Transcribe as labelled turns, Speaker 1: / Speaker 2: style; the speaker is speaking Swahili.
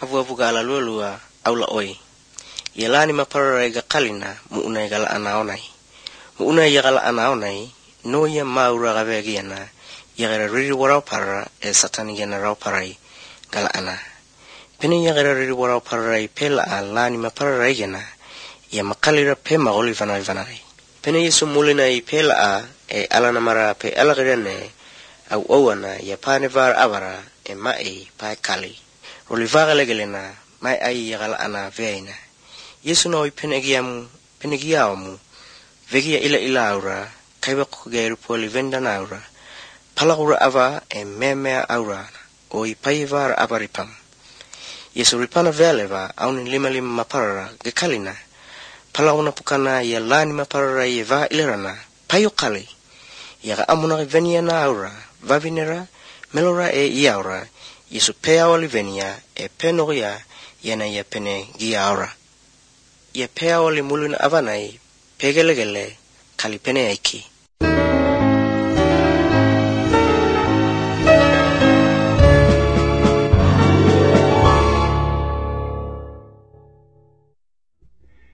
Speaker 1: Avuavugala lualua aula oi. Yelani maparara iga kalina muuna igala anaonai. Muuna igala anaonai no ia maura gavegiana yagara riri warau para satani gena rau parai gala ana. Pene yagara riri warau parai pela lani maparara igena ia makalira pe maoli vanai. Pene Yesu mulina I pela alana mara pe alagirene au owana ia pane var avara mai pai kali. Rolivaga legelena mai ai yagala ana veina. Yesu no penegiamu vegia ila aura kaiwa kugeru poli vendana aura palagura ava memea aura o ipaivar avaripam. Yesu ripana veleva aunin lima maparara gekalina palaguna pukana ia lani maparara ia va ilerana payokali yaga amuna veniana aura vavinera melora iaura Yesu pea olivenia penoria yana ia pene gia aura. Ia pea oli muluna avanai pegelegele kali pene aiki.